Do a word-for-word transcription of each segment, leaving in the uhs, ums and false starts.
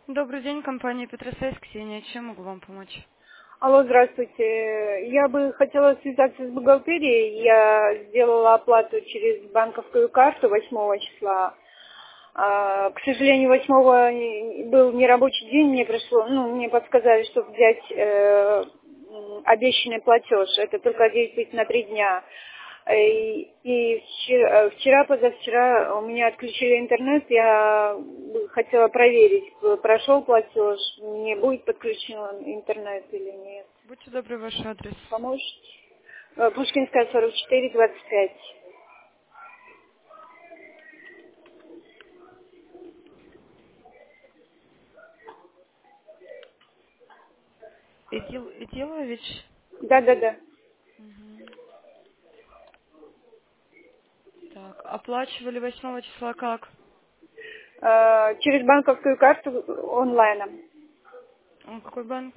Добрый день, компания Петросайз, Ксения. Чем могу вам помочь? Алло, здравствуйте. Я бы хотела связаться с бухгалтерией. Я сделала оплату через банковскую карту восьмого числа. А, К сожалению, восьмого не- был нерабочий день, мне пришло, ну, мне подсказали, чтобы взять э, м, обещанный платеж. Это только действует на три дня. Э, И, и вчера, вчера, позавчера у меня отключили интернет, я бы хотела проверить, прошел платеж, мне будет подключен интернет или нет. Будьте добры, ваш адрес. Поможете? Э, Пушкинская, сорок четыре, двадцать пять. Идил, Идилович? Да-да-да. Мгм. Так, оплачивали восьмого числа как? Э, Через банковскую карту онлайном. М, Какой банк?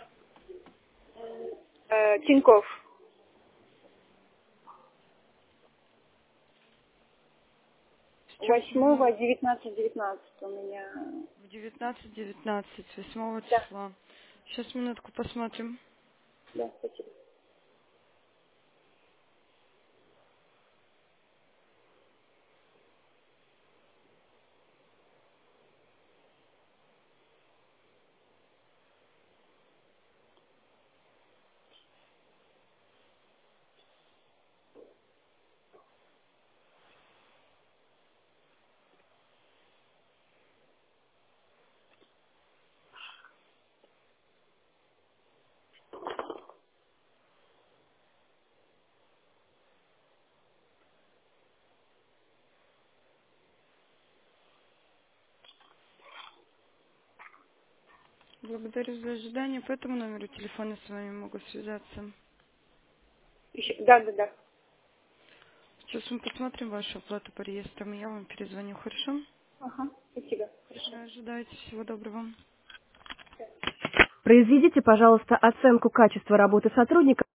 Э, Тинькофф. Сейчас Восьмого, могу девятнадцать, девятнадцать у меня. в девятнадцать девятнадцать, восьмого Да, числа. Сейчас минутку посмотрим. да, спасибо. Благодарю за ожидание. По этому номеру телефона с вами могу связаться. Еще- Да, да, да. Сейчас мы посмотрим вашу оплату по реестрам, и я вам перезвоню, хорошо? Ага, спасибо. Хорошо. Добро, ожидайте. Всего доброго. Произведите, пожалуйста, оценку качества работы сотрудника.